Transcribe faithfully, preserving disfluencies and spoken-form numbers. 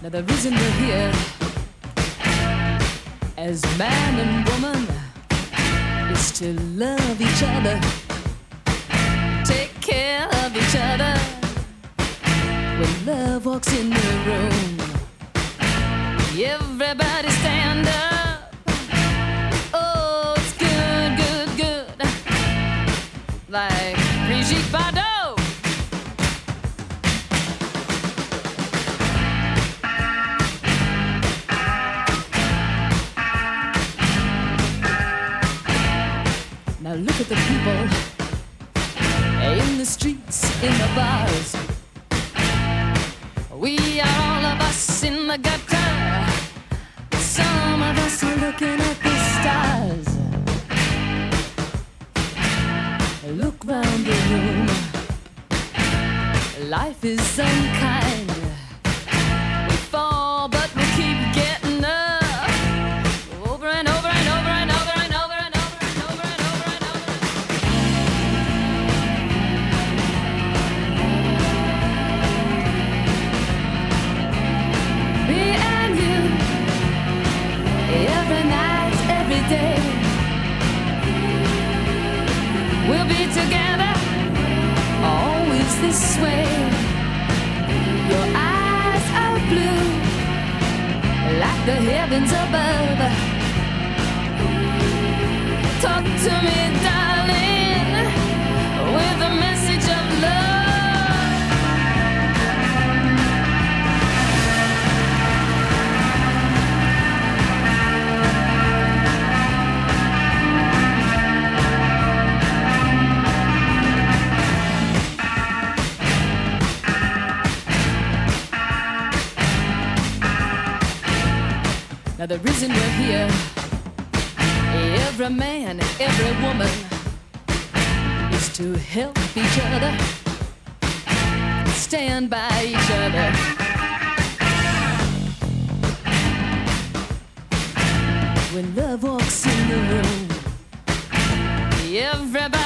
Now the reason we're here as man and woman is to love each other, take care of each other. When love walks in the room, everybody stand up. Oh, it's good, good, good, like Brigitte Bardot. Now look at the people in the streets, in the bars. We are all of us in the gutter. Some of us are looking at the stars. Look round the room. Life is unkind. We fall, but we keep getting up. Over and over and over and over and over and over and over and over and over. Me and you, every night, every day. We'll be together, always this way. Your eyes are blue, like the heavens above. Talk to me, darling, with a message of love. Now the reason we're here, every man, every woman, is to help each other, stand by each other. When love walks in the room, everybody